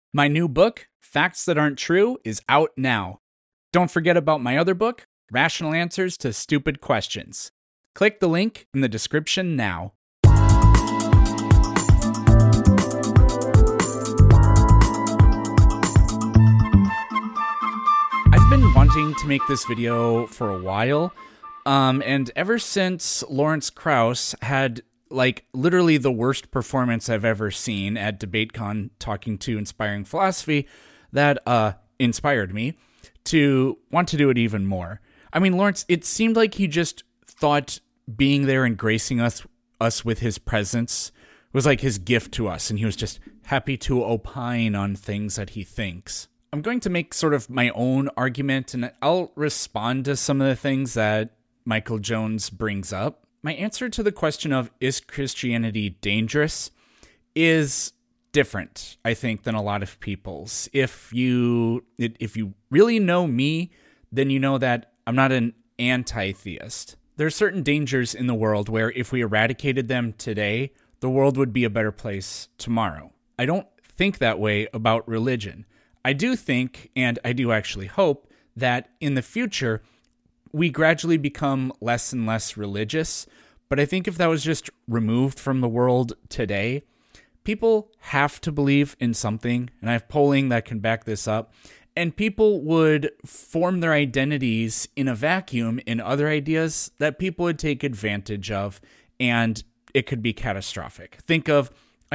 My new book, Facts That Aren't True, is out now. Don't forget about my other book, Rational Answers to Stupid Questions. Click the link in the description now. I've been wanting to make this video for a while, and ever since Lawrence Krauss had literally the worst performance I've ever seen at DebateCon talking to Inspiring Philosophy, that inspired me to want to do it even more. I mean, Lawrence, it seemed like he just thought being there and gracing us with his presence was like his gift to us, and he was just happy to opine on things that he thinks. I'm going to make sort of my own argument, and I'll respond to some of the things that Michael Jones brings up. My answer to the question of, is Christianity dangerous, is different, I think, than a lot of people's. If you really know me, then you know that I'm not an anti-theist. There are certain dangers in the world where if we eradicated them today, the world would be a better place tomorrow. I don't think that way about religion. I do think, and I do actually hope, that in the future, we gradually become less and less religious. But I think if that was just removed from the world today, people have to believe in something, and I have polling that can back this up, and people would form their identities in a vacuum in other ideas that people would take advantage of, and it could be catastrophic. Think of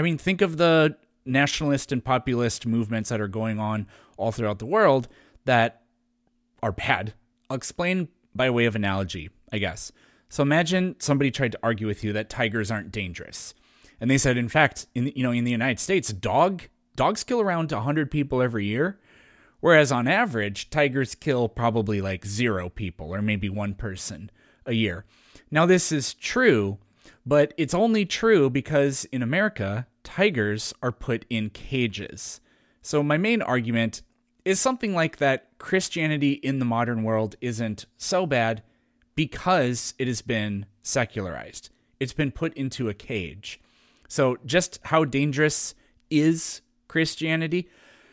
the nationalist and populist movements that are going on all throughout the world that are bad. I'll explain by way of analogy, I guess. So imagine somebody tried to argue with you that tigers aren't dangerous. And they said, in fact, in the United States, dogs kill around 100 people every year, whereas on average, tigers kill probably like 0 people or maybe 1 person a year. Now, this is true, but it's only true because in America, tigers are put in cages. So my main argument is something like that Christianity in the modern world isn't so bad because it has been secularized. It's been put into a cage. So just how dangerous is Christianity?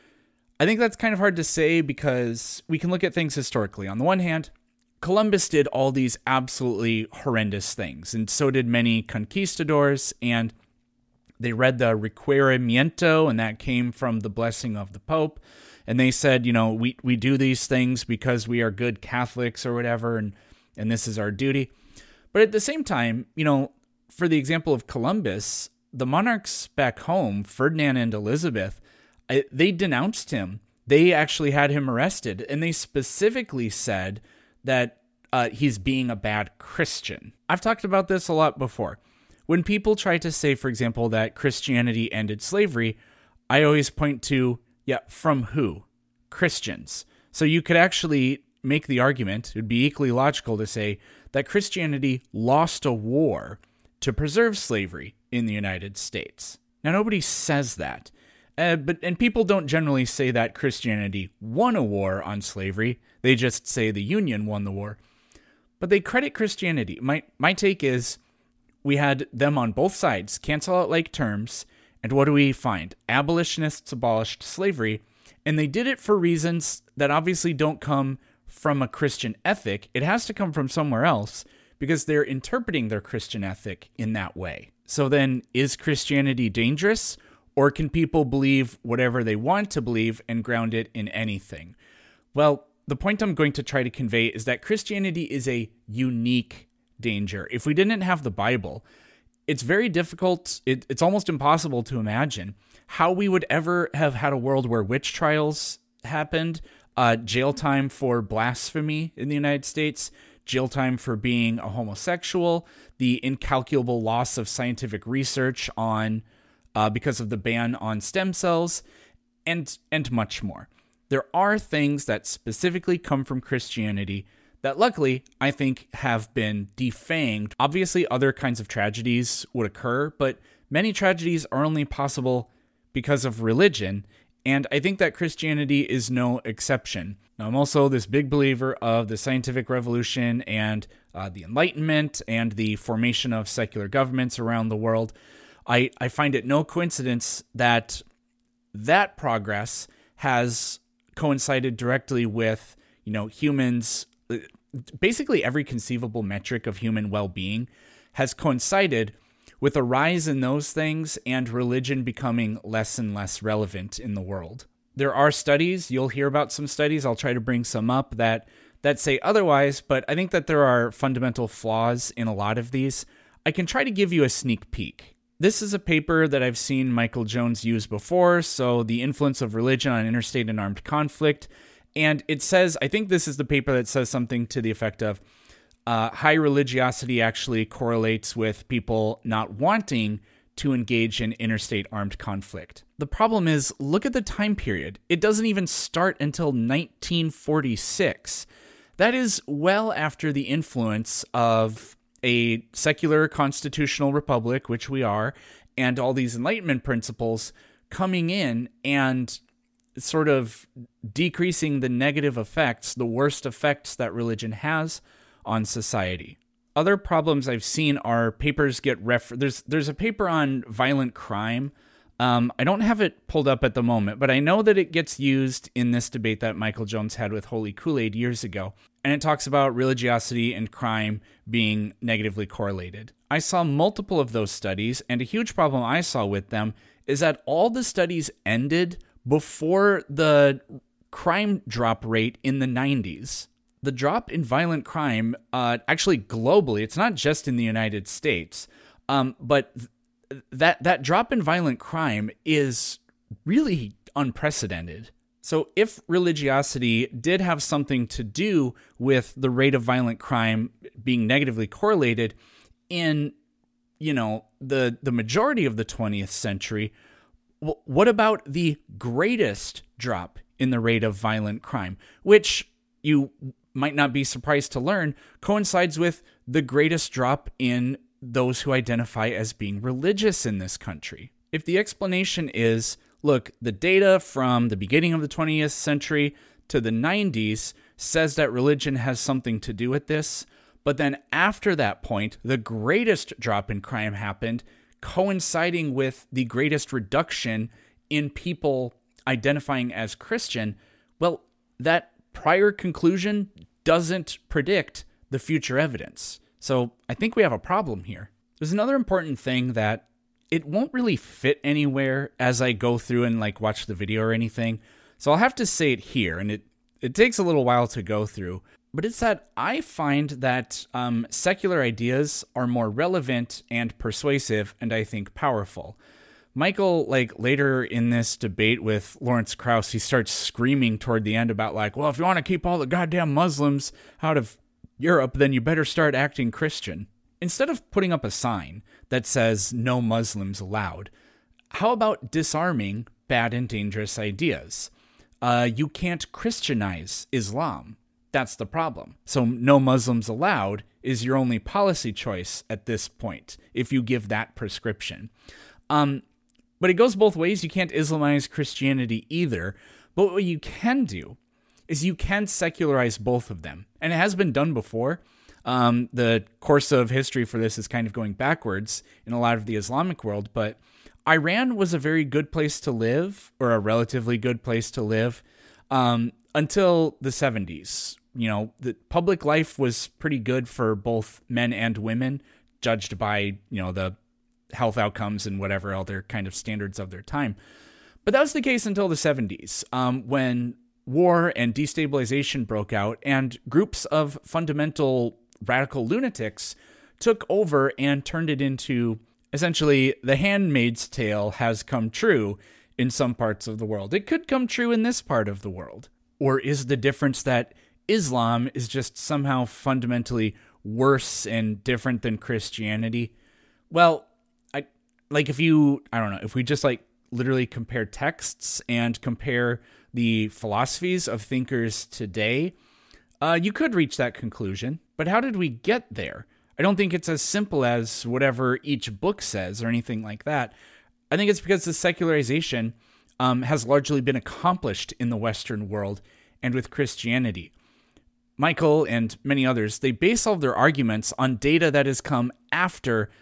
I think that's kind of hard to say because we can look at things historically. On the one hand, Columbus did all these absolutely horrendous things, and so did many conquistadors, and they read the Requerimiento, and that came from the blessing of the Pope. And they said, we do these things because we are good Catholics or whatever, and this is our duty. But at the same time, for the example of Columbus, the monarchs back home, Ferdinand and Elizabeth, they denounced him. They actually had him arrested, and they specifically said that he's being a bad Christian. I've talked about this a lot before. When people try to say, for example, that Christianity ended slavery, I always point to, from who? Christians. So you could actually make the argument, it would be equally logical to say that Christianity lost a war to preserve slavery in the United States. Now, nobody says that. And people don't generally say that Christianity won a war on slavery. They just say the Union won the war. But they credit Christianity. My take is we had them on both sides cancel out like terms. And what do we find? Abolitionists abolished slavery. And they did it for reasons that obviously don't come from a Christian ethic. It has to come from somewhere else because they're interpreting their Christian ethic in that way. So then, is Christianity dangerous? Or can people believe whatever they want to believe and ground it in anything? Well, the point I'm going to try to convey is that Christianity is a unique danger. If we didn't have the Bible, it's very difficult, it's almost impossible to imagine how we would ever have had a world where witch trials happened, jail time for blasphemy in the United States, jail time for being a homosexual, the incalculable loss of scientific research on because of the ban on stem cells, and much more. There are things that specifically come from Christianity that luckily, I think, have been defanged. Obviously, other kinds of tragedies would occur, but many tragedies are only possible because of religion, and I think that Christianity is no exception. Now, I'm also this big believer of the scientific revolution and the Enlightenment and the formation of secular governments around the world. I find it no coincidence that that progress has coincided directly with, humans, basically every conceivable metric of human well-being has coincided with a rise in those things and religion becoming less and less relevant in the world. There are studies, you'll hear about some studies, I'll try to bring some up that say otherwise, but I think that there are fundamental flaws in a lot of these. I can try to give you a sneak peek. This is a paper that I've seen Michael Jones use before, so The Influence of Religion on Interstate and Armed Conflict. And it says, I think this is the paper that says something to the effect of, high religiosity actually correlates with people not wanting to engage in interstate armed conflict. The problem is, look at the time period. It doesn't even start until 1946. That is well after the influence of a secular constitutional republic, which we are, and all these Enlightenment principles coming in and sort of decreasing the negative effects, the worst effects that religion has on society. Other problems I've seen are papers get there's a paper on violent crime. I don't have it pulled up at the moment, but I know that it gets used in this debate that Michael Jones had with Holy Kool-Aid years ago. And it talks about religiosity and crime being negatively correlated. I saw multiple of those studies, and a huge problem I saw with them is that all the studies ended before the crime drop rate in the 90s. The drop in violent crime, actually globally, it's not just in the United States, but that drop in violent crime is really unprecedented. So if religiosity did have something to do with the rate of violent crime being negatively correlated in, the majority of the 20th century, what about the greatest drop in the rate of violent crime, which you might not be surprised to learn coincides with the greatest drop in those who identify as being religious in this country? If the explanation is, look, the data from the beginning of the 20th century to the 90s says that religion has something to do with this, but then after that point, the greatest drop in crime happened, coinciding with the greatest reduction in people identifying as Christian, well, that prior conclusion doesn't predict the future evidence. So I think we have a problem here. There's another important thing that it won't really fit anywhere as I go through and watch the video or anything. So I'll have to say it here, and it takes a little while to go through. But it's that I find that secular ideas are more relevant and persuasive, and I think powerful. Michael, later in this debate with Lawrence Krauss, he starts screaming toward the end about well, if you want to keep all the goddamn Muslims out of Europe, then you better start acting Christian. Instead of putting up a sign that says no Muslims allowed, how about disarming bad and dangerous ideas? You can't Christianize Islam. That's the problem. So no Muslims allowed is your only policy choice at this point, if you give that prescription. But it goes both ways. You can't Islamize Christianity either. But what you can do is you can secularize both of them. And it has been done before. The course of history for this is kind of going backwards in a lot of the Islamic world. But Iran was a very good place to live, or a relatively good place to live, until the 70s. The public life was pretty good for both men and women, judged by, the health outcomes and whatever other kind of standards of their time. But that was the case until the 70s, when war and destabilization broke out and groups of fundamental radical lunatics took over and turned it into, essentially, The Handmaid's Tale has come true in some parts of the world. It could come true in this part of the world. Or is the difference that Islam is just somehow fundamentally worse and different than Christianity? Well, if we just literally compare texts and compare the philosophies of thinkers today, you could reach that conclusion. But how did we get there? I don't think it's as simple as whatever each book says or anything like that. I think it's because the secularization has largely been accomplished in the Western world and with Christianity. Michael and many others, they base all of their arguments on data that has come after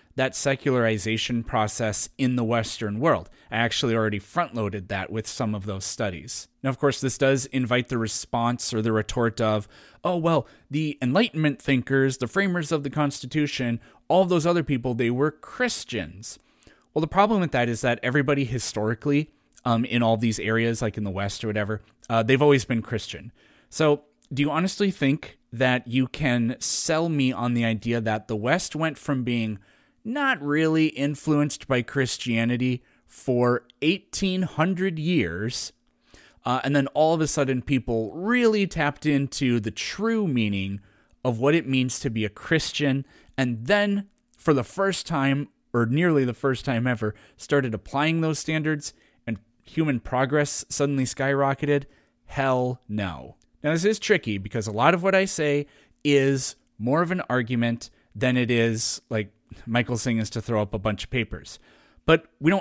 that secularization process in the Western world. I actually already front-loaded that with some of those studies. Now, of course, this does invite the response or the retort of, oh, well, the Enlightenment thinkers, the framers of the Constitution, all those other people, they were Christians. Well, the problem with that is that everybody historically, in all these areas, like in the West or whatever, they've always been Christian. So do you honestly think that you can sell me on the idea that the West went from being not really influenced by Christianity for 1,800 years, and then all of a sudden people really tapped into the true meaning of what it means to be a Christian, and then for the first time, or nearly the first time ever, started applying those standards, and human progress suddenly skyrocketed? Hell no. Now, this is tricky because a lot of what I say is more of an argument than it is, like Michael saying, is to throw up a bunch of papers. But we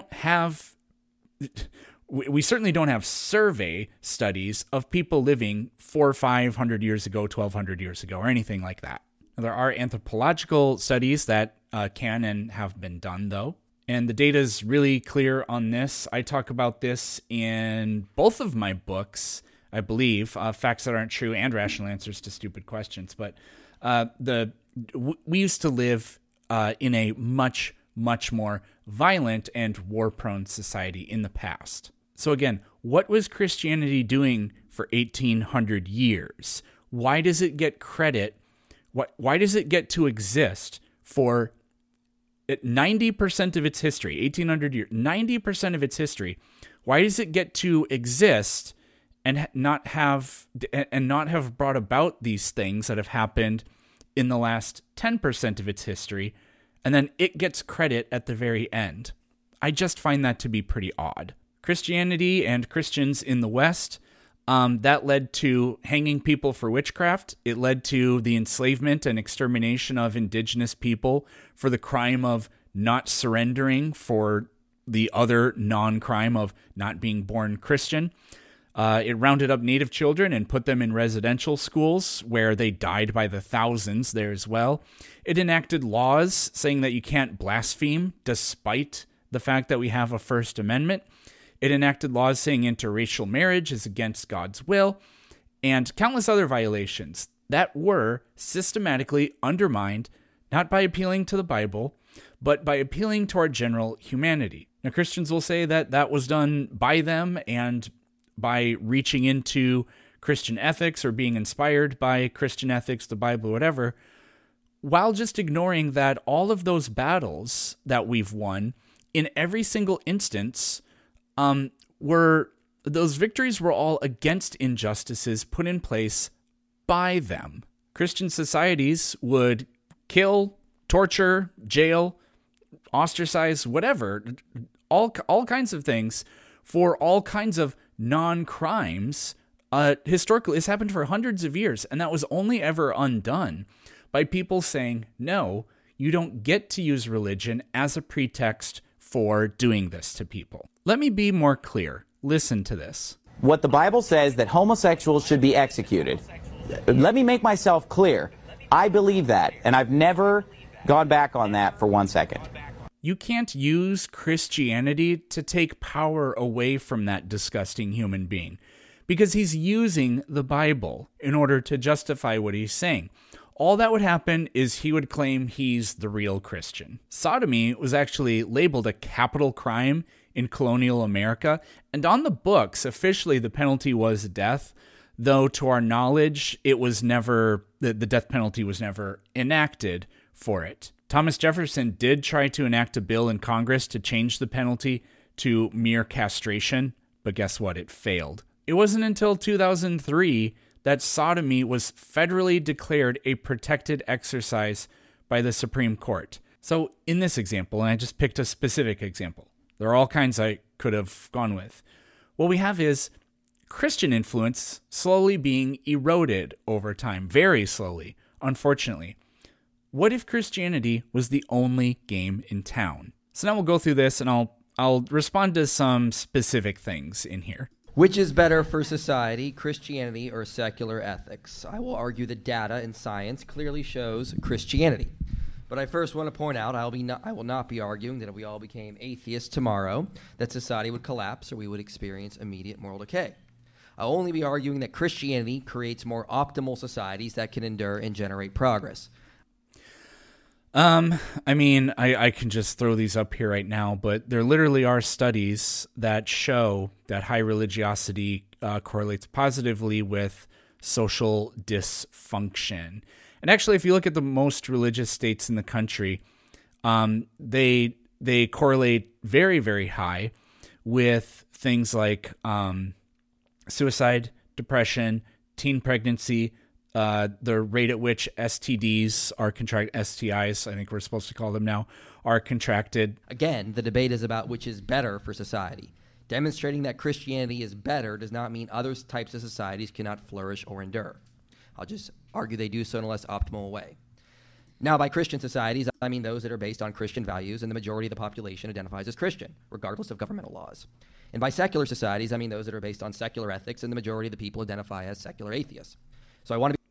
certainly don't have survey studies of people living 400 or 500 years ago, 1,200 years ago, or anything like that. Now, there are anthropological studies that can and have been done, though. And the data is really clear on this. I talk about this in both of my books, I believe, Facts That Aren't True and Rational Answers to Stupid Questions. But we used to live in a much, much more violent and war-prone society in the past. So again, what was Christianity doing for 1,800 years? Why does it get credit? Why does it get to exist for 90% of its history, 1,800 years, 90% of its history? Why does it get to exist and not have brought about these things that have happened in the last 10% of its history, and then it gets credit at the very end? I just find that to be pretty odd. Christianity and Christians in the West, that led to hanging people for witchcraft. It led to the enslavement and extermination of indigenous people for the crime of not surrendering, for the other non-crime of not being born Christian. It rounded up Native children and put them in residential schools where they died by the thousands there as well. It enacted laws saying that you can't blaspheme despite the fact that we have a First Amendment. It enacted laws saying interracial marriage is against God's will, and countless other violations that were systematically undermined, not by appealing to the Bible, but by appealing to our general humanity. Now, Christians will say that that was done by them and by reaching into Christian ethics or being inspired by Christian ethics, the Bible, whatever, while just ignoring that all of those battles that we've won, in every single instance, those victories were all against injustices put in place by them. Christian societies would kill, torture, jail, ostracize, whatever, all kinds of things for all kinds of non-crimes. Historically, it's happened for hundreds of years, and that was only ever undone by people saying, no, you don't get to use religion as a pretext for doing this to people. Let me be more clear. Listen to this. What the Bible says, that homosexuals should be executed. Let me make myself clear. I believe that, and I've never gone back on that for 1 second. You can't use Christianity to take power away from that disgusting human being, because he's using the Bible in order to justify what he's saying. All that would happen is he would claim he's the real Christian. Sodomy was actually labeled a capital crime in colonial America, and on the books, officially the penalty was death, though to our knowledge, it was never, the death penalty was never enacted for it. Thomas Jefferson did try to enact a bill in Congress to change the penalty to mere castration, but guess what? It failed. It wasn't until 2003 that sodomy was federally declared a protected exercise by the Supreme Court. So in this example, and I just picked a specific example, there are all kinds I could have gone with. What we have is Christian influence slowly being eroded over time, very slowly, unfortunately. What if Christianity was the only game in town? So now we'll go through this and I'll respond to some specific things in here. Which is better for society, Christianity or secular ethics? I will argue that data and science clearly shows Christianity. But I first want to point out I will not be arguing that if we all became atheists tomorrow, that society would collapse or we would experience immediate moral decay. I'll only be arguing that Christianity creates more optimal societies that can endure and generate progress. I mean, I can just throw these up here right now, but there literally are studies that show that high religiosity correlates positively with social dysfunction. And actually, if you look at the most religious states in the country, they correlate very, very high with things like suicide, depression, teen pregnancy, the rate at which STDs are STIs, I think we're supposed to call them now, are contracted. Again, the debate is about which is better for society. Demonstrating that Christianity is better does not mean other types of societies cannot flourish or endure. I'll just argue they do so in a less optimal way. Now, by Christian societies, I mean those that are based on Christian values and the majority of the population identifies as Christian, regardless of governmental laws. And by secular societies, I mean those that are based on secular ethics and the majority of the people identify as secular atheists. So I want to be...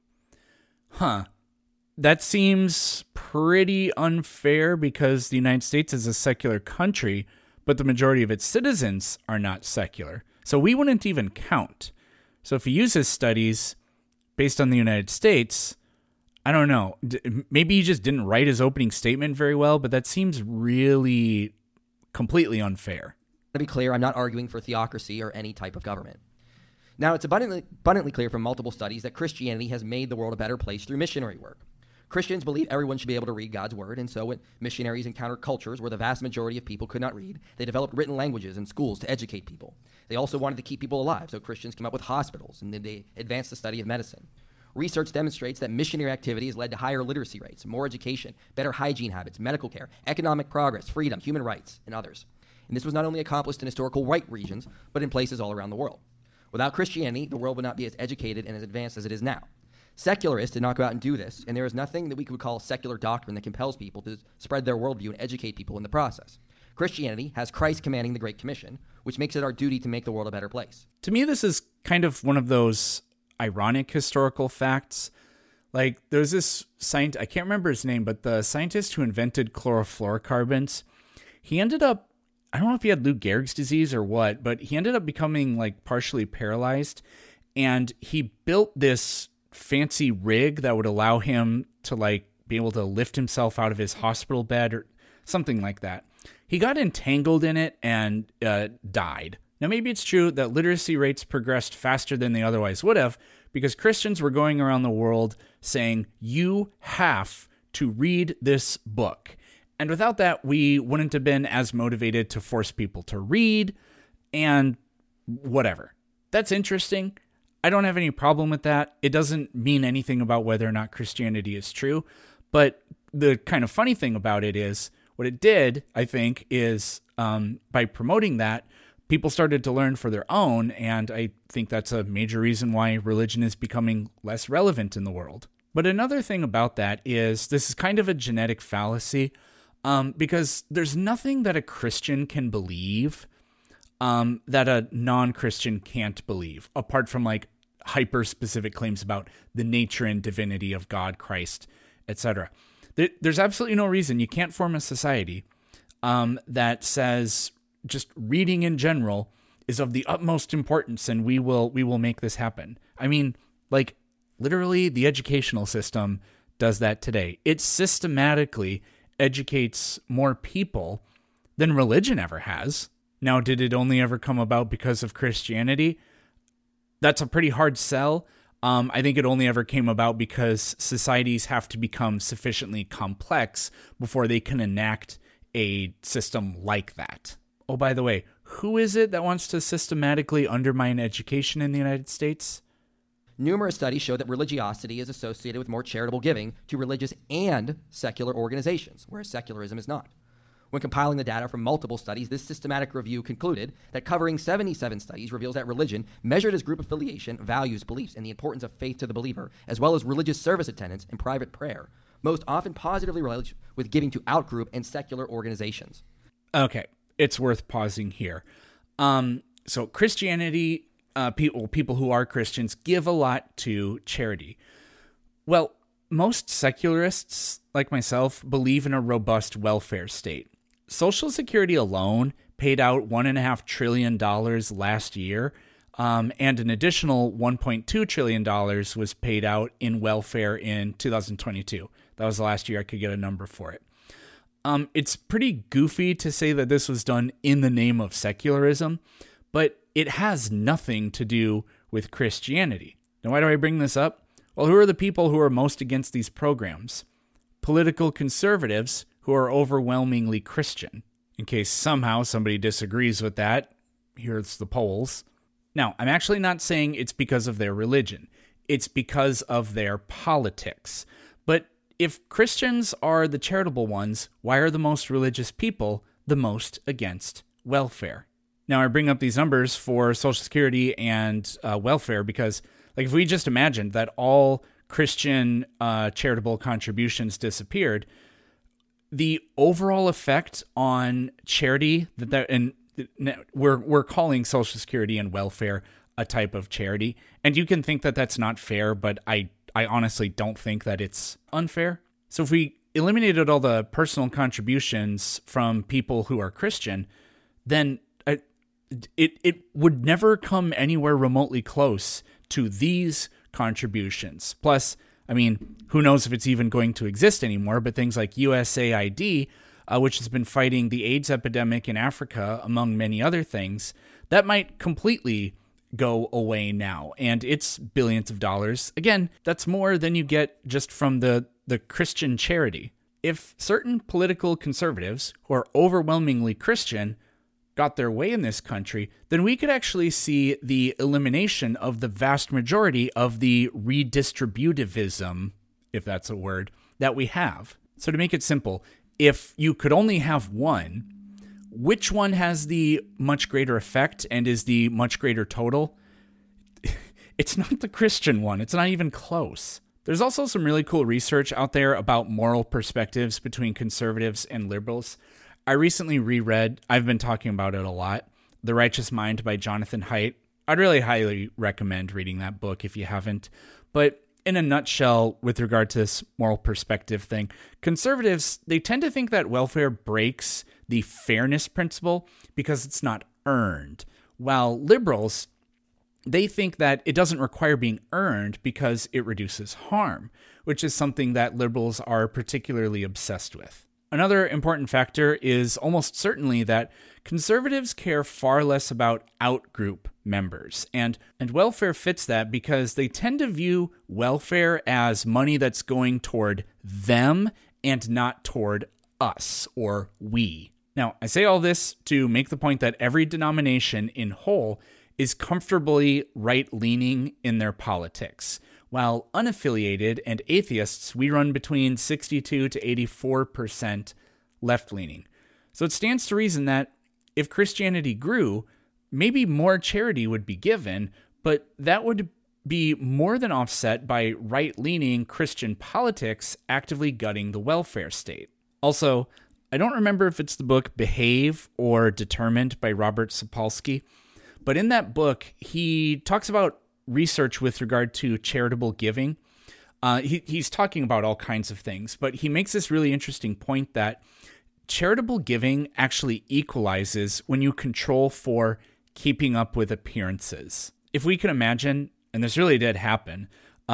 That seems pretty unfair because the United States is a secular country, but the majority of its citizens are not secular. So we wouldn't even count. So if he uses studies based on the United States, I don't know. Maybe he just didn't write his opening statement very well, but that seems really completely unfair. To be clear, I'm not arguing for theocracy or any type of government. Now, it's abundantly clear from multiple studies that Christianity has made the world a better place through missionary work. Christians believe everyone should be able to read God's word, and so when missionaries encountered cultures where the vast majority of people could not read, they developed written languages in schools to educate people. They also wanted to keep people alive, so Christians came up with hospitals, and then they advanced the study of medicine. Research demonstrates that missionary activity has led to higher literacy rates, more education, better hygiene habits, medical care, economic progress, freedom, human rights, and others. And this was not only accomplished in historical white regions, but in places all around the world. Without Christianity, the world would not be as educated and as advanced as it is now. Secularists did not go out and do this, and there is nothing that we could call secular doctrine that compels people to spread their worldview and educate people in the process. Christianity has Christ commanding the Great Commission, which makes it our duty to make the world a better place. To me, this is kind of one of those ironic historical facts. Like, there's this scientist, I can't remember his name, but the scientist who invented chlorofluorocarbons, he ended up, I don't know if he had Lou Gehrig's disease or what, but he ended up becoming like partially paralyzed, and he built this fancy rig that would allow him to like be able to lift himself out of his hospital bed or something like that. He got entangled in it and died. Now, maybe it's true that literacy rates progressed faster than they otherwise would have because Christians were going around the world saying, you have to read this book. And without that, we wouldn't have been as motivated to force people to read and whatever. That's interesting. I don't have any problem with that. It doesn't mean anything about whether or not Christianity is true. But the kind of funny thing about it is what it did, I think, is by promoting that, people started to learn for their own. And I think that's a major reason why religion is becoming less relevant in the world. But another thing about that is this is kind of a genetic fallacy. Because there's nothing that a Christian can believe that a non-Christian can't believe, apart from like hyper-specific claims about the nature and divinity of God, Christ, etc. There's absolutely no reason you can't form a society that says just reading in general is of the utmost importance, and we will make this happen. I mean, like literally, the educational system does that today. It systematically educates more people than religion ever has. Now, did it only ever come about because of Christianity? That's a pretty hard sell. I think it only ever came about because societies have to become sufficiently complex before they can enact a system like that. Oh, by the way, who is it that wants to systematically undermine education in the United States? Numerous studies show that religiosity is associated with more charitable giving to religious and secular organizations, whereas secularism is not. When compiling the data from multiple studies, this systematic review concluded that covering 77 studies reveals that religion, measured as group affiliation, values, beliefs, and the importance of faith to the believer, as well as religious service attendance and private prayer, most often positively relates with giving to outgroup and secular organizations. Okay, it's worth pausing here. So Christianity... people who are Christians give a lot to charity. Well, most secularists, like myself, believe in a robust welfare state. Social Security alone paid out $1.5 trillion last year, and an additional $1.2 trillion was paid out in welfare in 2022. That was the last year I could get a number for it. It's pretty goofy to say that this was done in the name of secularism, but it has nothing to do with Christianity. Now, why do I bring this up? Well, who are the people who are most against these programs? Political conservatives who are overwhelmingly Christian. In case somehow somebody disagrees with that, here's the polls. Now, I'm actually not saying it's because of their religion. It's because of their politics. But if Christians are the charitable ones, why are the most religious people the most against welfare? Now, I bring up these numbers for Social Security and welfare because, if we just imagined that all Christian charitable contributions disappeared, the overall effect on charity and we're calling Social Security and welfare a type of charity, and you can think that that's not fair, but I honestly don't think that it's unfair. So if we eliminated all the personal contributions from people who are Christian, then it would never come anywhere remotely close to these contributions. Plus, who knows if it's even going to exist anymore, but things like USAID, which has been fighting the AIDS epidemic in Africa, among many other things, that might completely go away now. And it's billions of dollars. Again, that's more than you get just from the Christian charity. If certain political conservatives who are overwhelmingly Christian got their way in this country, then we could actually see the elimination of the vast majority of the redistributivism, if that's a word, that we have. So to make it simple, if you could only have one, which one has the much greater effect and is the much greater total? It's not the Christian one. It's not even close. There's also some really cool research out there about moral perspectives between conservatives and liberals. I recently reread, I've been talking about it a lot, The Righteous Mind by Jonathan Haidt. I'd really highly recommend reading that book if you haven't. But in a nutshell, with regard to this moral perspective thing, conservatives, they tend to think that welfare breaks the fairness principle because it's not earned, while liberals, they think that it doesn't require being earned because it reduces harm, which is something that liberals are particularly obsessed with. Another important factor is almost certainly that conservatives care far less about out-group members, and welfare fits that because they tend to view welfare as money that's going toward them and not toward us or we. Now, I say all this to make the point that every denomination in whole is comfortably right-leaning in their politics. While unaffiliated and atheists, we run between 62 to 84% left-leaning. So it stands to reason that if Christianity grew, maybe more charity would be given, but that would be more than offset by right-leaning Christian politics actively gutting the welfare state. Also, I don't remember if it's the book Behave or Determined by Robert Sapolsky, but in that book, he talks about research with regard to charitable giving. He's talking about all kinds of things, but he makes this really interesting point that charitable giving actually equalizes when you control for keeping up with appearances. If we can imagine, and this really did happen,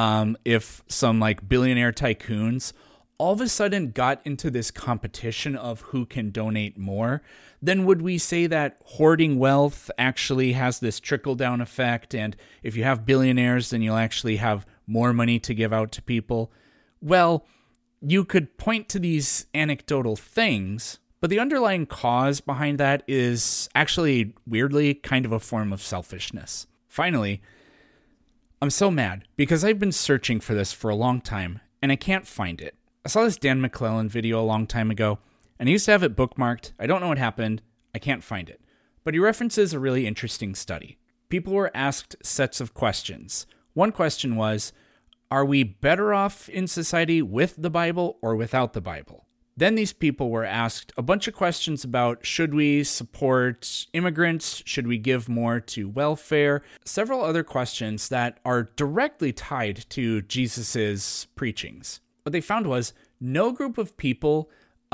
if some billionaire tycoons all of a sudden got into this competition of who can donate more, then would we say that hoarding wealth actually has this trickle-down effect, and if you have billionaires, then you'll actually have more money to give out to people? Well, you could point to these anecdotal things, but the underlying cause behind that is actually, weirdly, kind of a form of selfishness. Finally, I'm so mad because I've been searching for this for a long time, and I can't find it. I saw this Dan McClellan video a long time ago, and I used to have it bookmarked. I don't know what happened. I can't find it. But he references a really interesting study. People were asked sets of questions. One question was, are we better off in society with the Bible or without the Bible? Then these people were asked a bunch of questions about, should we support immigrants? Should we give more to welfare? Several other questions that are directly tied to Jesus's preachings. What they found was no group of people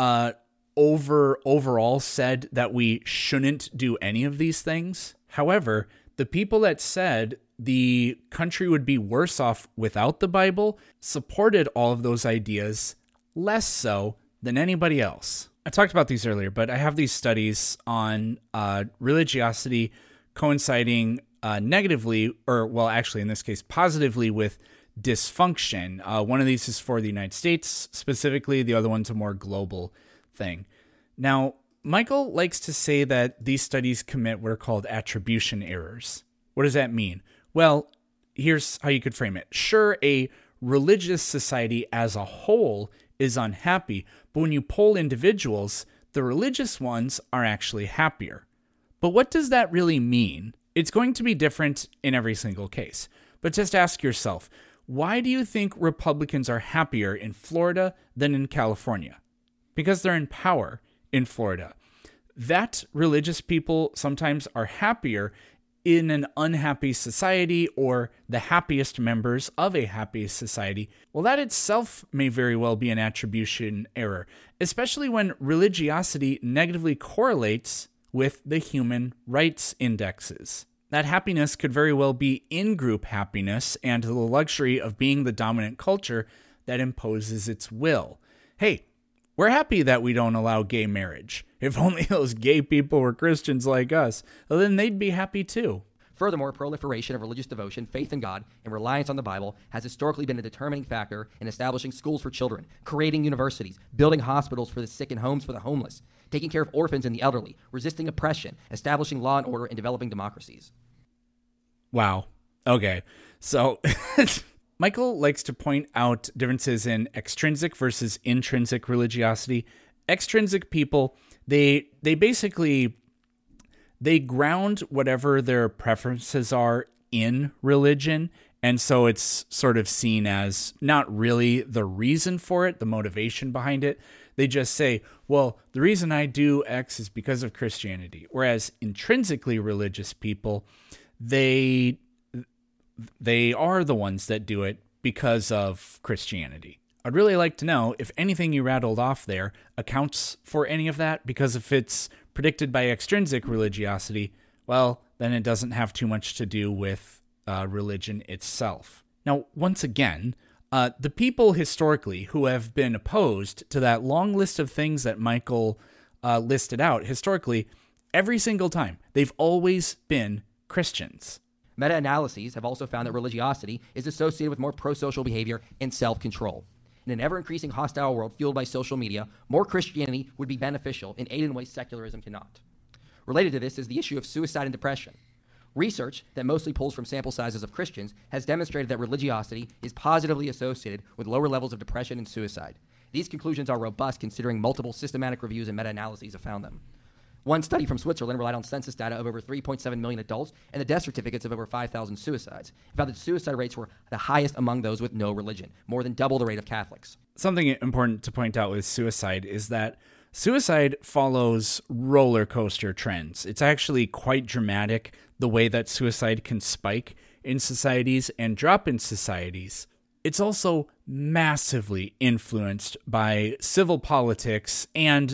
overall said that we shouldn't do any of these things. However, the people that said the country would be worse off without the Bible supported all of those ideas less so than anybody else. I talked about these earlier, but I have these studies on religiosity coinciding negatively, or well, actually in this case, positively with dysfunction. One of these is for the United States specifically. The other one's a more global thing. Now, Michael likes to say that these studies commit what are called attribution errors. What does that mean? Well, here's how you could frame it. Sure, a religious society as a whole is unhappy, but when you poll individuals, the religious ones are actually happier. But what does that really mean? It's going to be different in every single case. But just ask yourself, why do you think Republicans are happier in Florida than in California? Because they're in power in Florida. That religious people sometimes are happier in an unhappy society or the happiest members of a happy society, well, that itself may very well be an attribution error, especially when religiosity negatively correlates with the human rights indexes. That happiness could very well be in-group happiness and the luxury of being the dominant culture that imposes its will. Hey, we're happy that we don't allow gay marriage. If only those gay people were Christians like us, well, then they'd be happy too. Furthermore, proliferation of religious devotion, faith in God, and reliance on the Bible has historically been a determining factor in establishing schools for children, creating universities, building hospitals for the sick and homes for the homeless, taking care of orphans and the elderly, resisting oppression, establishing law and order, and developing democracies. Wow. Okay. So Michael likes to point out differences in extrinsic versus intrinsic religiosity. Extrinsic people, they basically ground whatever their preferences are in religion, and so it's sort of seen as not really the reason for it, the motivation behind it. They just say, well, the reason I do X is because of Christianity. Whereas intrinsically religious people, they are the ones that do it because of Christianity. I'd really like to know if anything you rattled off there accounts for any of that, because if it's predicted by extrinsic religiosity, well, then it doesn't have too much to do with religion itself. Now, once again, the people historically who have been opposed to that long list of things that Michael listed out, historically, every single time, they've always been Christians. Meta-analyses have also found that religiosity is associated with more pro-social behavior and self-control. In an ever-increasing hostile world fueled by social media, more Christianity would be beneficial and aid in ways secularism cannot. Related to this is the issue of suicide and depression. Research that mostly pulls from sample sizes of Christians has demonstrated that religiosity is positively associated with lower levels of depression and suicide. These conclusions are robust considering multiple systematic reviews and meta-analyses have found them. One study from Switzerland relied on census data of over 3.7 million adults and the death certificates of over 5,000 suicides. It found that suicide rates were the highest among those with no religion, more than double the rate of Catholics. Something important to point out with suicide is that suicide follows roller coaster trends. It's actually quite dramatic the way that suicide can spike in societies and drop in societies. It's also massively influenced by civil politics and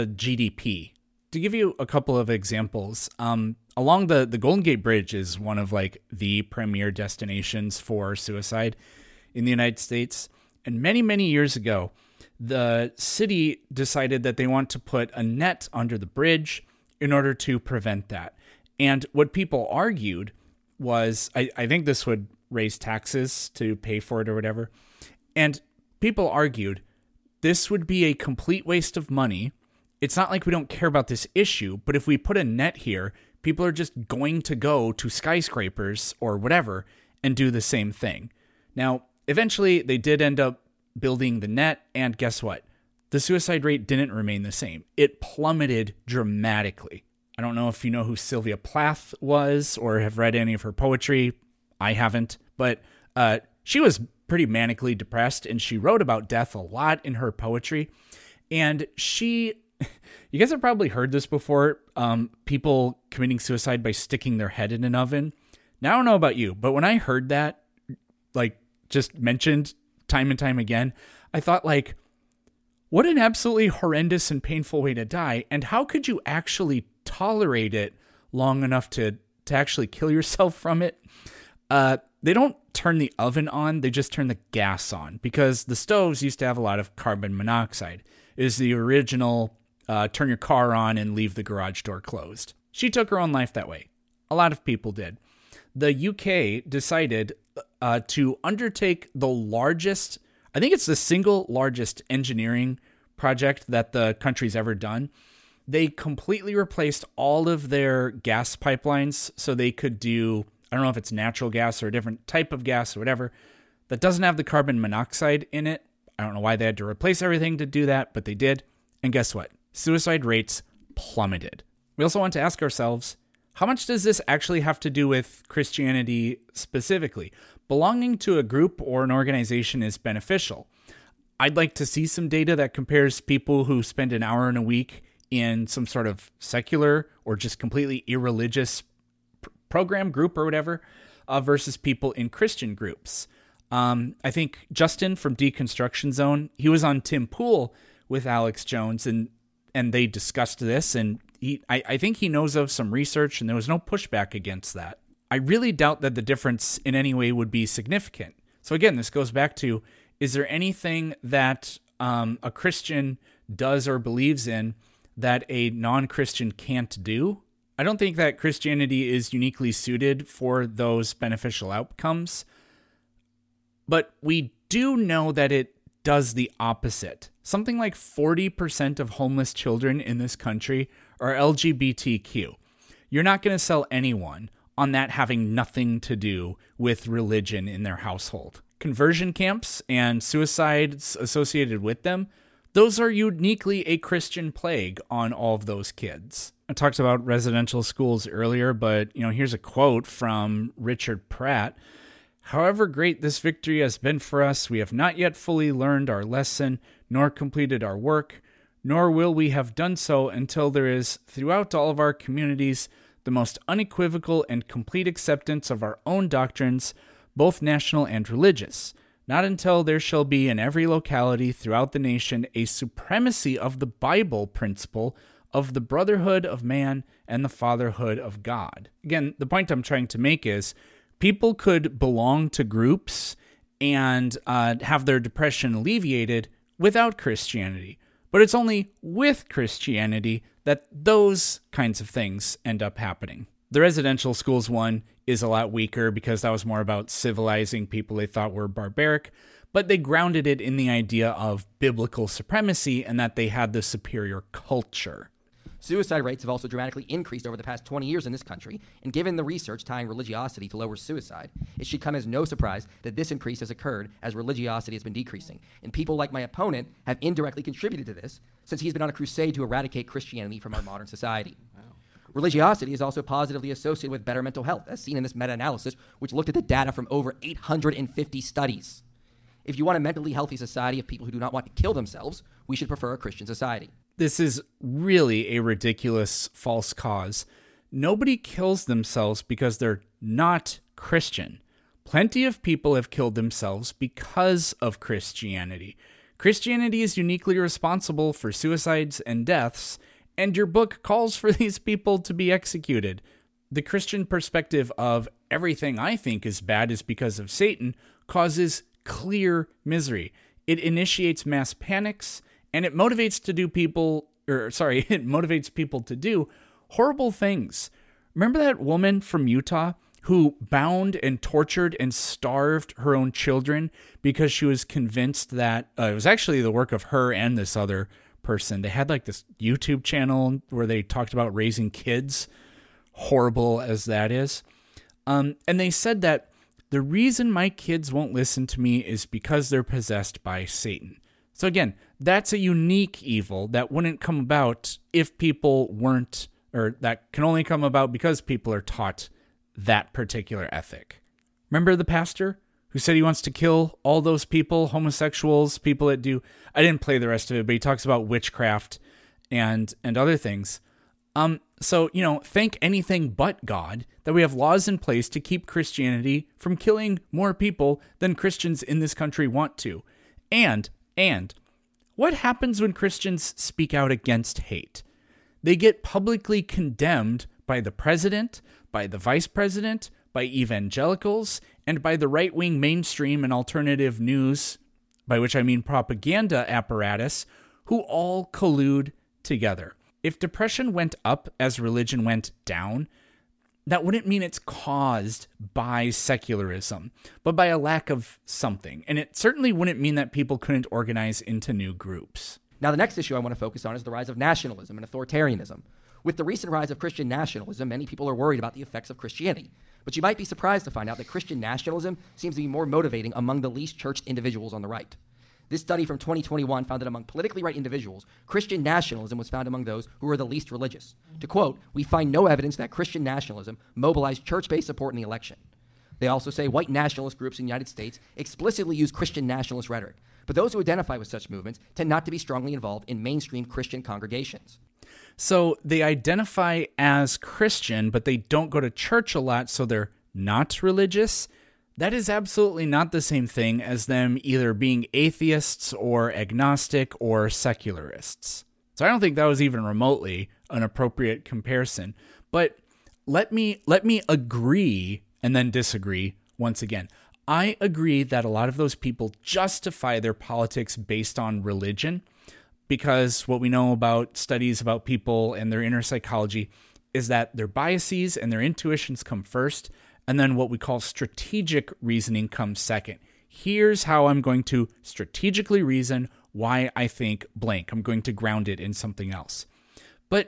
GDP. To give you a couple of examples, along the Golden Gate Bridge is one of the premier destinations for suicide in the United States. And many, many years ago, the city decided that they want to put a net under the bridge in order to prevent that. And what people argued was, I think this would raise taxes to pay for it or whatever. And people argued this would be a complete waste of money. It's not like we don't care about this issue, but if we put a net here, people are just going to go to skyscrapers or whatever and do the same thing. Now, eventually they did end up building the net, and guess what? The suicide rate didn't remain the same. It plummeted dramatically. I don't know if you know who Sylvia Plath was or have read any of her poetry. I haven't, but she was pretty manically depressed, and she wrote about death a lot in her poetry. And you guys have probably heard this before, people committing suicide by sticking their head in an oven. Now, I don't know about you, but when I heard that, just mentioned time and time again, I thought What an absolutely horrendous and painful way to die. And how could you actually tolerate it long enough to actually kill yourself from it? They don't turn the oven on, they just turn the gas on, because the stoves used to have a lot of carbon monoxide. It is the original turn your car on and leave the garage door closed. She took her own life that way. A lot of people did. The UK decided to undertake the largest, I think it's the single largest engineering project that the country's ever done. They completely replaced all of their gas pipelines so they could do, I don't know if it's natural gas or a different type of gas or whatever, that doesn't have the carbon monoxide in it. I don't know why they had to replace everything to do that, but they did. And guess what? Suicide rates plummeted. We also want to ask ourselves, how much does this actually have to do with Christianity specifically? Belonging to a group or an organization is beneficial. I'd like to see some data that compares people who spend an hour in a week in some sort of secular or just completely irreligious program, group, or whatever, versus people in Christian groups. I think Justin from Deconstruction Zone, he was on Tim Pool with Alex Jones, and they discussed this, and I think he knows of some research, and there was no pushback against that. I really doubt that the difference in any way would be significant. So again, this goes back to, is there anything that a Christian does or believes in that a non-Christian can't do? I don't think that Christianity is uniquely suited for those beneficial outcomes, but we do know that it does the opposite. Something like 40% of homeless children in this country are LGBTQ. You're not going to sell anyone on that having nothing to do with religion in their household. Conversion camps and suicides associated with them, those are uniquely a Christian plague on all of those kids. I talked about residential schools earlier, but here's a quote from Richard Pratt. However great this victory has been for us, we have not yet fully learned our lesson, nor completed our work, nor will we have done so until there is, throughout all of our communities, the most unequivocal and complete acceptance of our own doctrines, both national and religious. Not until there shall be in every locality throughout the nation a supremacy of the Bible principle of the brotherhood of man and the fatherhood of God. Again, the point I'm trying to make is people could belong to groups and have their depression alleviated without Christianity. But it's only with Christianity that those kinds of things end up happening. The residential schools one is a lot weaker because that was more about civilizing people they thought were barbaric, but they grounded it in the idea of biblical supremacy and that they had the superior culture. Suicide rates have also dramatically increased over the past 20 years in this country, and given the research tying religiosity to lower suicide, it should come as no surprise that this increase has occurred as religiosity has been decreasing. And people like my opponent have indirectly contributed to this, since he's been on a crusade to eradicate Christianity from our modern society. Wow. Religiosity is also positively associated with better mental health, as seen in this meta-analysis, which looked at the data from over 850 studies. If you want a mentally healthy society of people who do not want to kill themselves, we should prefer a Christian society. This is really a ridiculous false cause. Nobody kills themselves because they're not Christian. Plenty of people have killed themselves because of Christianity. Christianity is uniquely responsible for suicides and deaths, and your book calls for these people to be executed. The Christian perspective of everything I think is bad is because of Satan causes clear misery. It initiates mass panics, and it motivates people to do horrible things. Remember that woman from Utah who bound and tortured and starved her own children because she was convinced that it was actually the work of her and this other person. They had like this YouTube channel where they talked about raising kids, horrible as that is. And they said that the reason my kids won't listen to me is because they're possessed by Satan. So again, that's a unique evil that wouldn't come about if people weren't, or that can only come about because people are taught that particular ethic. Remember the pastor who said he wants to kill all those people, homosexuals, people that do, I didn't play the rest of it, but he talks about witchcraft and other things. So, thank anything but God that we have laws in place to keep Christianity from killing more people than Christians in this country want to. And What happens when Christians speak out against hate? They get publicly condemned by the president, by the vice president, by evangelicals, and by the right-wing mainstream and alternative news, by which I mean propaganda apparatus, who all collude together. If depression went up as religion went down, that wouldn't mean it's caused by secularism, but by a lack of something. And it certainly wouldn't mean that people couldn't organize into new groups. Now, the next issue I want to focus on is the rise of nationalism and authoritarianism. With the recent rise of Christian nationalism, many people are worried about the effects of Christianity. But you might be surprised to find out that Christian nationalism seems to be more motivating among the least churched individuals on the right. This study from 2021 found that among politically right individuals, Christian nationalism was found among those who were the least religious. To quote, "We find no evidence that Christian nationalism mobilized church-based support in the election." They also say white nationalist groups in the United States explicitly use Christian nationalist rhetoric, but those who identify with such movements tend not to be strongly involved in mainstream Christian congregations. So they identify as Christian, but they don't go to church a lot, so they're not religious. That is absolutely not the same thing as them either being atheists or agnostic or secularists. So I don't think that was even remotely an appropriate comparison. But let me agree and then disagree once again. I agree that a lot of those people justify their politics based on religion, because what we know about studies about people and their inner psychology is that their biases and their intuitions come first, and then what we call strategic reasoning comes second. Here's how I'm going to strategically reason why I think blank. I'm going to ground it in something else. But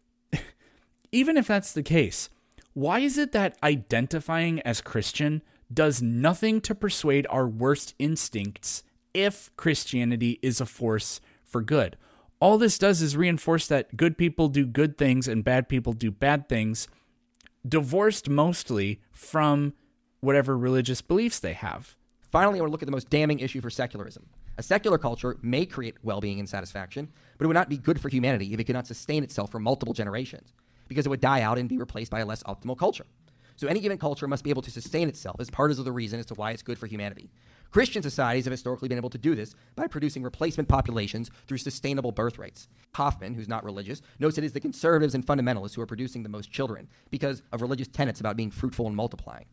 even if that's the case, why is it that identifying as Christian does nothing to persuade our worst instincts if Christianity is a force for good? All this does is reinforce that good people do good things and bad people do bad things, divorced mostly from whatever religious beliefs they have. Finally, I want to look at the most damning issue for secularism. A secular culture may create well-being and satisfaction, but it would not be good for humanity if it could not sustain itself for multiple generations, because it would die out and be replaced by a less optimal culture. So any given culture must be able to sustain itself as part of the reason as to why it's good for humanity. Christian societies have historically been able to do this by producing replacement populations through sustainable birth rates. Hoffman, who's not religious, notes it is the conservatives and fundamentalists who are producing the most children because of religious tenets about being fruitful and multiplying.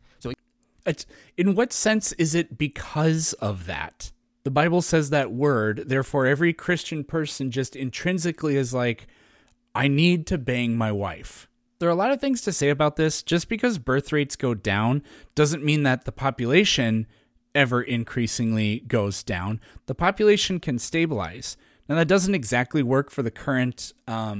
In what sense is it because of that? The Bible says that word, therefore every Christian person just intrinsically is like, I need to bang my wife. There are a lot of things to say about this. Just because birth rates go down doesn't mean that the population ever increasingly goes down. The population can stabilize. Now, that doesn't exactly work for the current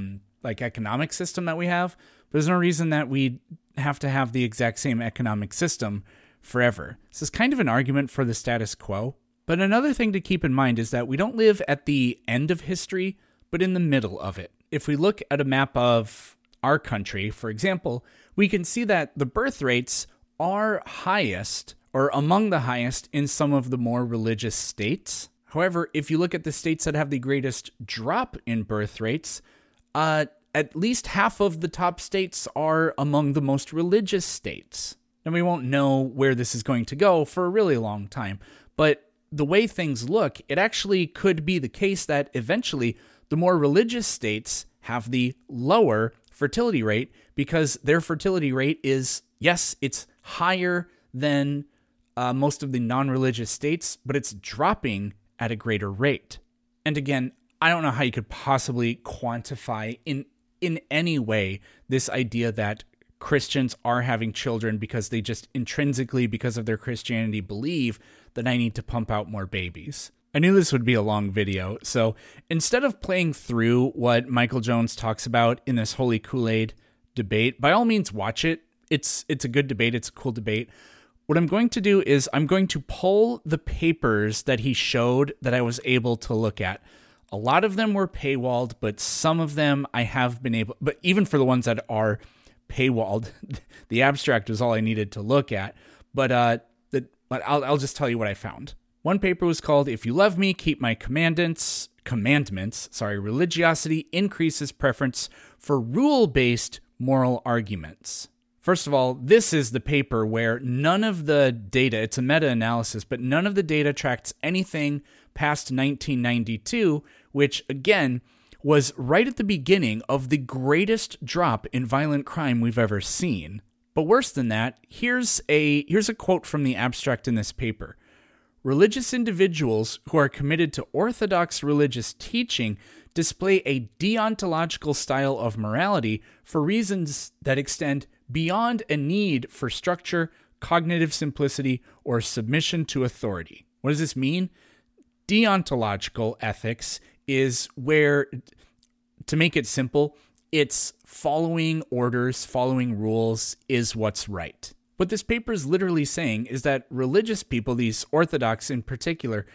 economic system that we have, but there's no reason that we have to have the exact same economic system forever. This is kind of an argument for the status quo. But another thing to keep in mind is that we don't live at the end of history, but in the middle of it. If we look at a map of our country, for example, we can see that the birth rates are highest or among the highest in some of the more religious states. However, if you look at the states that have the greatest drop in birth rates, at least half of the top states are among the most religious states. And we won't know where this is going to go for a really long time. But the way things look, it actually could be the case that eventually the more religious states have the lower fertility rate because their fertility rate is, yes, it's higher than most of the non-religious states, but it's dropping at a greater rate. And again, I don't know how you could possibly quantify in any way this idea that Christians are having children because they just intrinsically, because of their Christianity, believe that I need to pump out more babies. I knew this would be a long video, so instead of playing through what Michael Jones talks about in this Holy Kool-Aid debate, by all means watch it. It's a good debate. It's a cool debate. What I'm going to do is I'm going to pull the papers that he showed that I was able to look at. A lot of them were paywalled, but some of them I have been able, but even for the ones that are paywalled, the abstract was all I needed to look at. But I'll just tell you what I found. One paper was called "If You Love Me, Keep My Commandments. Religiosity Increases Preference for Rule-Based Moral Arguments." First of all, this is the paper where none of the data, it's a meta-analysis, but none of the data tracks anything past 1992, which, again, was right at the beginning of the greatest drop in violent crime we've ever seen. But worse than that, here's a quote from the abstract in this paper. Religious individuals who are committed to orthodox religious teaching display a deontological style of morality for reasons that extend beyond a need for structure, cognitive simplicity, or submission to authority. What does this mean? Deontological ethics is where, to make it simple, it's following orders, following rules is what's right. What this paper is literally saying is that religious people, these Orthodox in particular,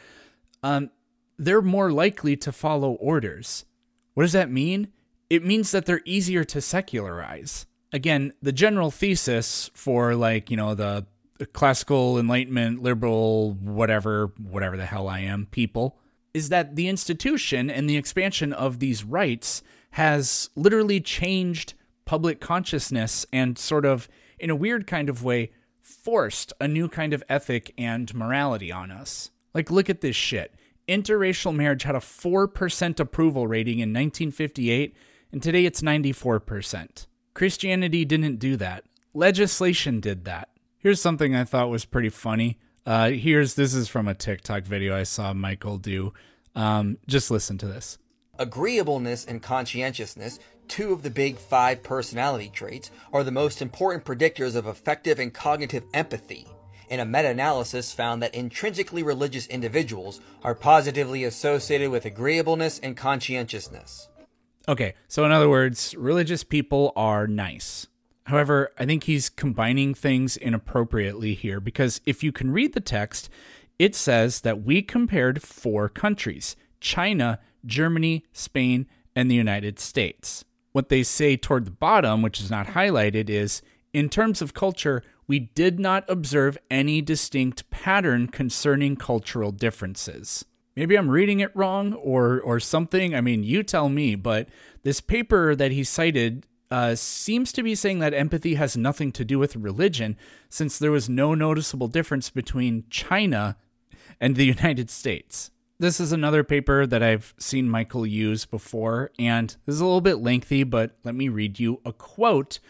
they're more likely to follow orders. What does that mean? It means that they're easier to secularize. Again, the general thesis for the classical Enlightenment, liberal, whatever the hell I am, people, is that the institution and the expansion of these rights has literally changed public consciousness and sort of, in a weird kind of way, forced a new kind of ethic and morality on us. Like, look at this shit. Interracial marriage had a 4% approval rating in 1958, and today it's 94%. Christianity didn't do that. Legislation did that. Here's something I thought was pretty funny. This is from a TikTok video I saw Michael do. Just listen to this. Agreeableness and conscientiousness, two of the big 5 personality traits, are the most important predictors of effective and cognitive empathy. And a meta-analysis found that intrinsically religious individuals are positively associated with agreeableness and conscientiousness. Okay, so in other words, religious people are nice. However, I think he's combining things inappropriately here, because if you can read the text, it says that we compared 4 countries: China, Germany, Spain, and the United States. What they say toward the bottom, which is not highlighted, is, in terms of culture, we did not observe any distinct pattern concerning cultural differences. Maybe I'm reading it wrong or something. I mean, you tell me, but this paper that he cited seems to be saying that empathy has nothing to do with religion, since there was no noticeable difference between China and the United States. This is another paper that I've seen Michael use before, and this is a little bit lengthy, but let me read you a quote.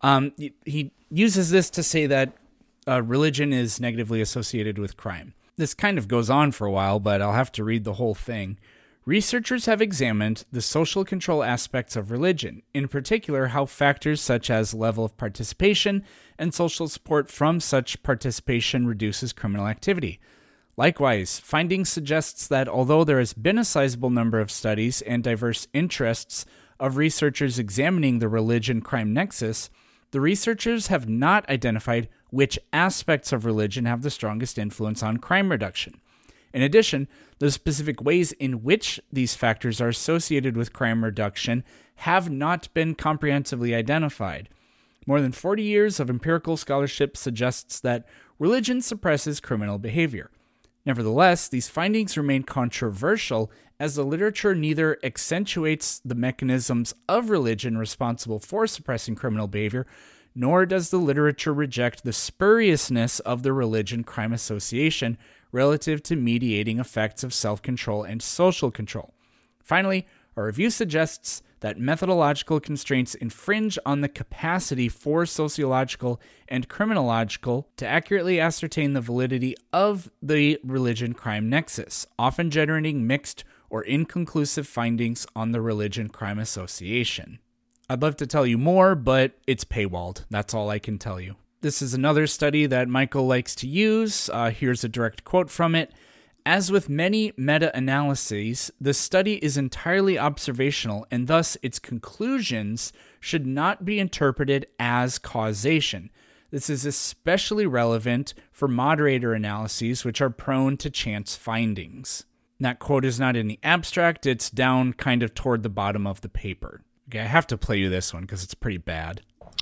He uses this to say that religion is negatively associated with crime. This kind of goes on for a while, but I'll have to read the whole thing. Researchers have examined the social control aspects of religion, in particular how factors such as level of participation and social support from such participation reduces criminal activity. Likewise, findings suggests that although there has been a sizable number of studies and diverse interests of researchers examining the religion-crime nexus, the researchers have not identified which aspects of religion have the strongest influence on crime reduction. In addition, the specific ways in which these factors are associated with crime reduction have not been comprehensively identified. More than 40 years of empirical scholarship suggests that religion suppresses criminal behavior. Nevertheless, these findings remain controversial as the literature neither accentuates the mechanisms of religion responsible for suppressing criminal behavior, nor does the literature reject the spuriousness of the religion-crime association relative to mediating effects of self-control and social control. Finally, our review suggests that methodological constraints infringe on the capacity for sociological and criminological to accurately ascertain the validity of the religion-crime nexus, often generating mixed or inconclusive findings on the religion-crime association. I'd love to tell you more, but it's paywalled. That's all I can tell you. This is another study that Michael likes to use. Here's a direct quote from it. As with many meta-analyses, the study is entirely observational, and thus its conclusions should not be interpreted as causation. This is especially relevant for moderator analyses, which are prone to chance findings. That quote is not in the abstract, it's down kind of toward the bottom of the paper. Okay, I have to play you this one because it's pretty bad.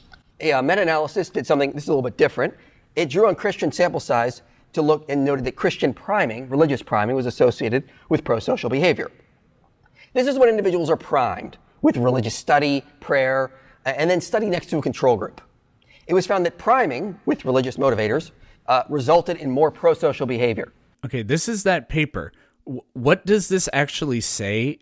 A meta-analysis did something, this is a little bit different. It drew on Christian sample size to look and noted that Christian priming, religious priming, was associated with pro-social behavior. This is when individuals are primed with religious study, prayer, and then study next to a control group. It was found that priming with religious motivators resulted in more pro-social behavior. Okay, this is that paper. What does this actually say?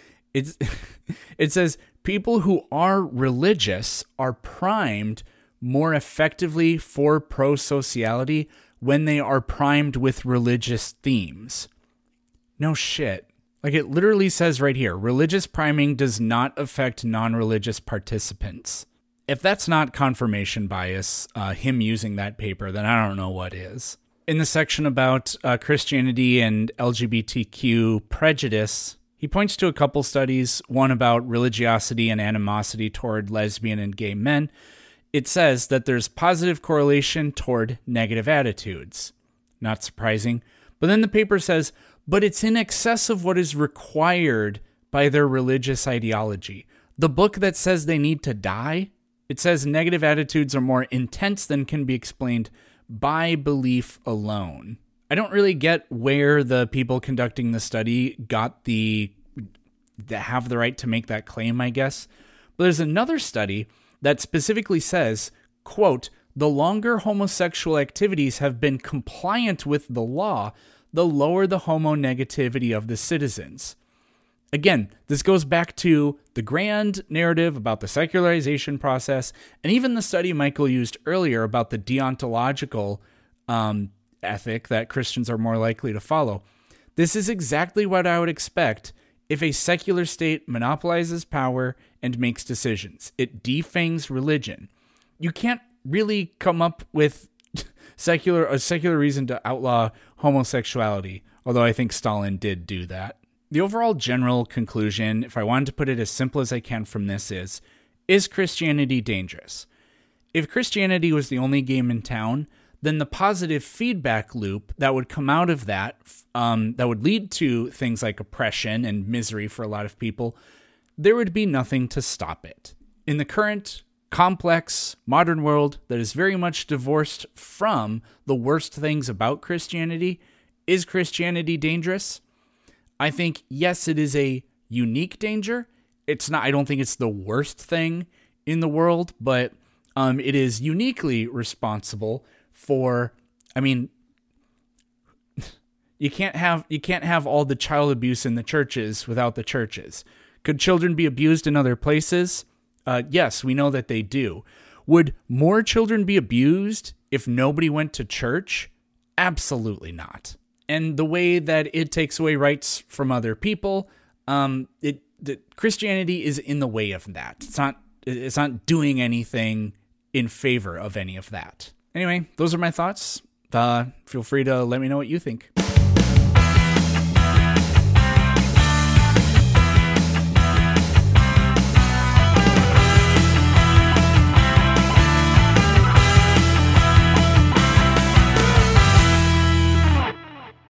It says people who are religious are primed more effectively for pro-sociality when they are primed with religious themes. No shit. Like, it literally says right here, religious priming does not affect non-religious participants. If that's not confirmation bias, him using that paper, then I don't know what is. In the section about Christianity and LGBTQ prejudice, he points to a couple studies, one about religiosity and animosity toward lesbian and gay men. It says that there's positive correlation toward negative attitudes. Not surprising. But then the paper says, but it's in excess of what is required by their religious ideology. The book that says they need to die, it says negative attitudes are more intense than can be explained by belief alone. I don't really get where the people conducting the study got have the right to make that claim, I guess. But there's another study that specifically says, quote, the longer homosexual activities have been compliant with the law, the lower the homonegativity of the citizens. Again, this goes back to the grand narrative about the secularization process, and even the study Michael used earlier about the deontological ethic that Christians are more likely to follow. This is exactly what I would expect if a secular state monopolizes power and makes decisions. It defangs religion. You can't really come up with a secular reason to outlaw homosexuality, although I think Stalin did do that. The overall general conclusion, if I wanted to put it as simple as I can from this, is Christianity dangerous? If Christianity was the only game in town, then the positive feedback loop that would come out of that would lead to things like oppression and misery for a lot of people, there would be nothing to stop it. In the current complex modern world that is very much divorced from the worst things about Christianity, is Christianity dangerous? I think, yes, it is a unique danger. I don't think it's the worst thing in the world, but it is uniquely responsible for, you can't have all the child abuse in the churches without the churches. Could children be abused in other places? Yes, we know that they do. Would more children be abused if nobody went to church? Absolutely not. And the way that it takes away rights from other people, Christianity is in the way of that. It's not doing anything in favor of any of that. Anyway, those are my thoughts. Feel free to let me know what you think.